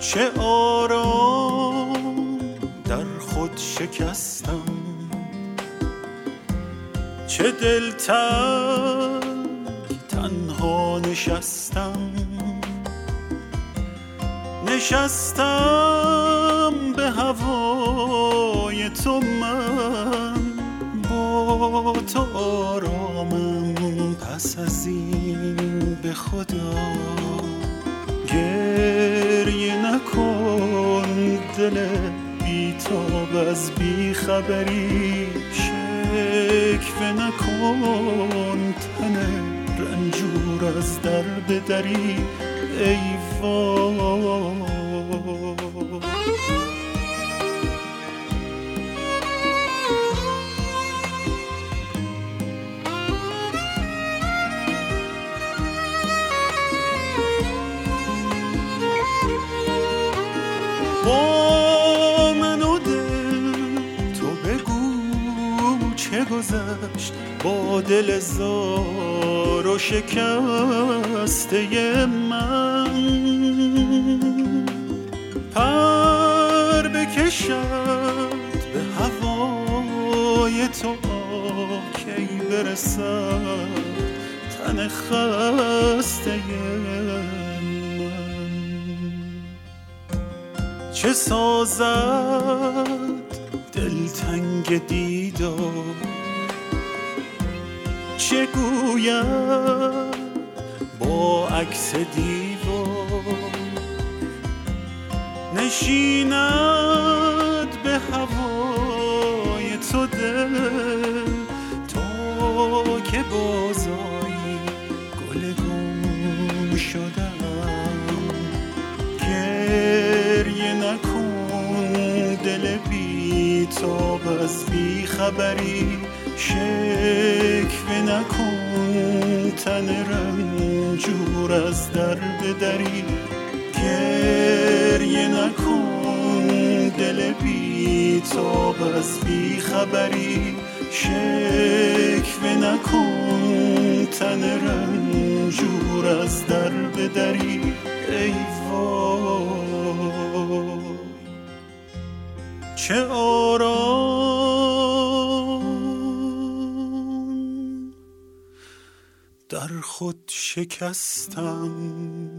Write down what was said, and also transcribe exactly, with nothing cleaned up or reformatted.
چه آرام در خود شکستم، چه دلتنگ تنها نشستم. نشستم به هوای تو، من با تو آرامم. پس از این به خدا گریه نکن، دل بی‌تاب از بی‌خبری. شکوه نکن، تن رنجور از درد دری. ای وای با من و دل تو بگو چه گذشت، با دل زار و شکسته من. پر بکشد به هوای تو، کی برسد تن خسته من. چه سازد دلتنگ دیدار، چه گوید با عکس دیوار. نشیند به هوای تو دل، تا که بازایی گل گم شدم. گریه نکن، دل بی‌تاب از بی‌خبری. شکوه نکن، تن رنجور از درد دری. گریه نکن، دل بی‌تاب از بی‌خبری. شکوه نکن، تن رنجور از درد دری. ای وای چه آرام در خود شکستم.